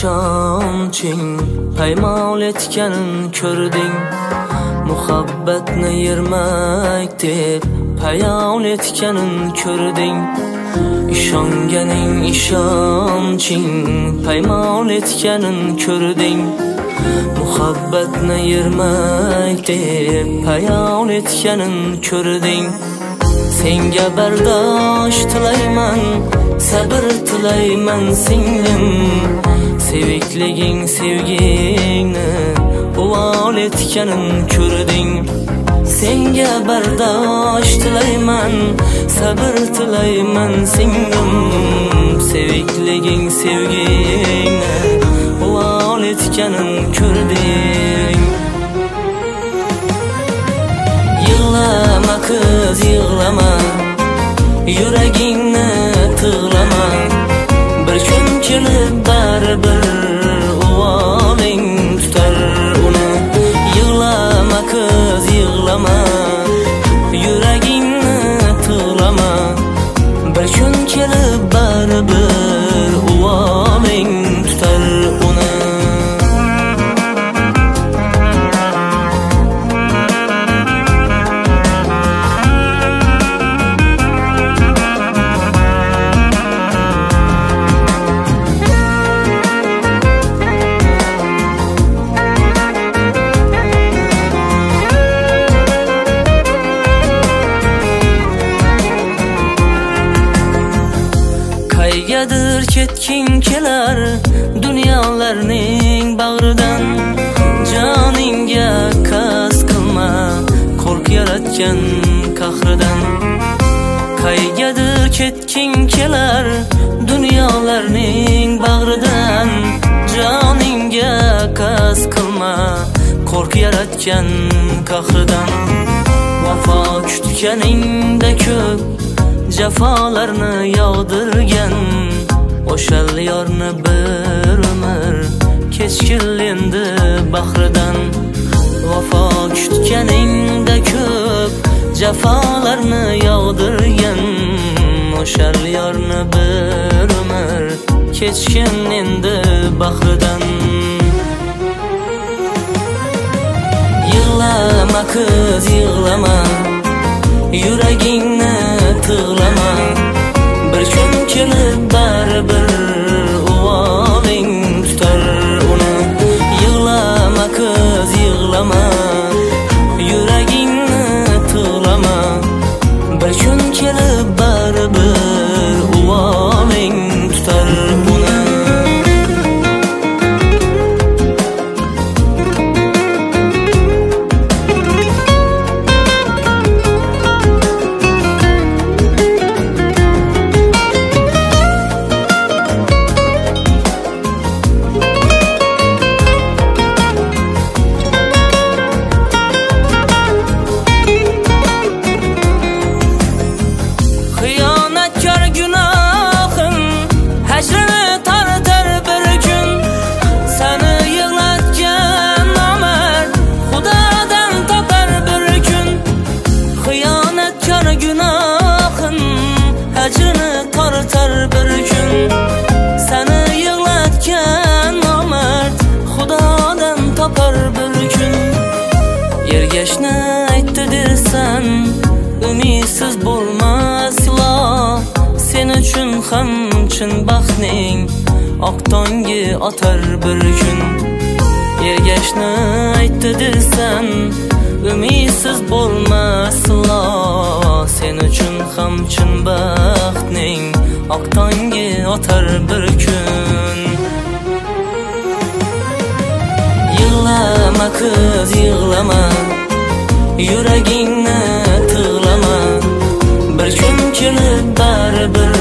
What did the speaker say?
ishonching paymol etganin ko'rding. Muhabbatni yermak deb payol etganin ko'rding. İşonganing ishonching paymol etganin ko'rding. Muhabbatni yermak deb payol etganin ko'rding. Senga bardosh tilayman, sabr tilayman singlim. Sevikliging sevgingni uvol etganin ko'rding. Senga bardosh tilayman, sabr tilayman singlim. Sevikliging sevgingni uvol etganin ko'rding. Yig'lama qiz yig'lama, yuragingni tig'lama. Bir kun kelib baribir uvoling tutar uni. Yig'lama qiz yig'lama, yuragingni tig'lama. Bir kun kelib baribir uvoling tutar uni. Qaygadir ketging kelar dunyolarning bag'ridan. Joningga qasd qilma, qo'rq yaratgan qahridan. Qaygadir ketging kelar dunyolarning bag'ridan. Joningga qasd qilma, qo'rq yaratgan qahridan. Vafo kutganingda ko'p jafolarni yog'dirgan. O'shal yorni bir umr kechgil endi bahridan. Vafo kutganingda ko'p jafolarni yog'dirgan. O'shal yorni bir umr kechgin endi bahridan. Yig'lama qiz yig'lama, yuragingni tig'lama. Bir kun kelib baribir uvoling tutar uni. Yig'lama qiz yig'lama, yuragingni tig'lama. Bir kun kelib baribir uvoling tutar uni. Hacrini tortar bir kun. Seni yig'latgan nomard Xudodan topar bir kun. Ergashni aytdi dersan umidsiz bo'lmas ilo. Sen uchun ham chin baxtning oq tongi otar bir kun. Ergashni aytdi dersan umidsiz bo'lmas ilo. Sen uchun ham chin baxtning oq tongi otar bir kun. Yig'lama qiz yig'lama, yuragingni tig'lama. Bir kun kelib baribir